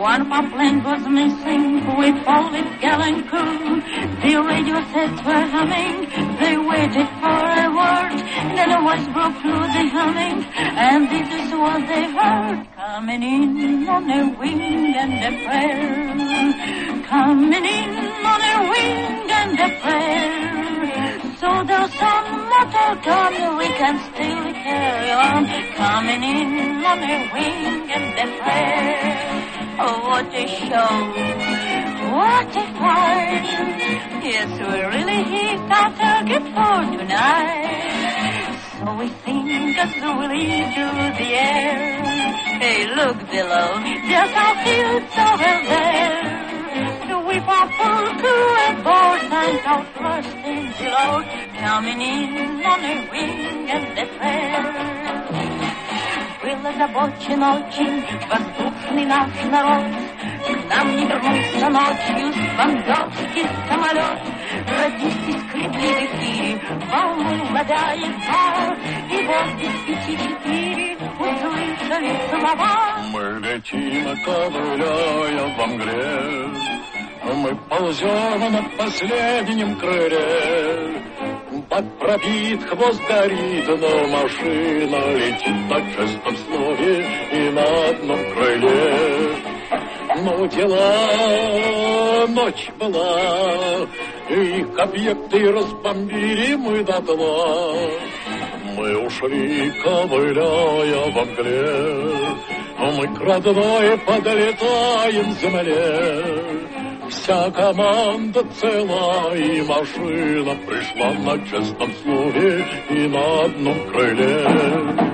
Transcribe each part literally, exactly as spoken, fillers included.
One of our planes was missing, with all its gallant crew. The radio sets were humming, they waited for a word. Then a voice broke through the humming, and this is what they heard. Coming in on a wing and a prayer. Coming in on a wing and a prayer. So there's some mortal gun, we can still carry on. Coming in on a wing and a prayer. Oh, what a show, what a fun. Yes, we really hit our target for tonight. So we sing as we lead through the air. Hey, look below, there's our fields over there. With our full crew aboard and our first engine load, coming in on a wing and a prayer. Был озабочен очень воздушный наш народ. К нам не вернулся ночью с бомбежки самолет. Радист искрепли в эфире, волну угадает пар. И вот без пяти четыре услышали слова. Мы летим, ковыляя во мгле. Мы ползем на последнем крыле. Под пробит, хвост горит, но машина летит на честном слове и на одном крыле. Но дела, ночь была, их объекты разбомбили мы дотла. Мы ушли, ковыляя во мгле, мы к родной подлетаем земле. Вся команда цела, и машина пришла на честном слове и на одном крыле.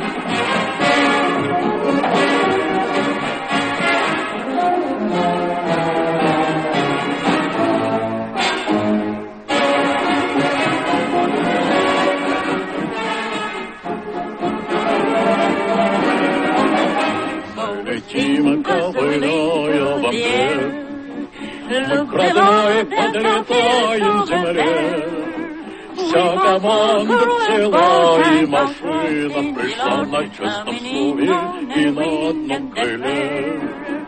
Летим, ковыляя во мгле, мы к родной подлетаем земле. Вся команда цела, и машина пришла на честном слове и на одном крыле.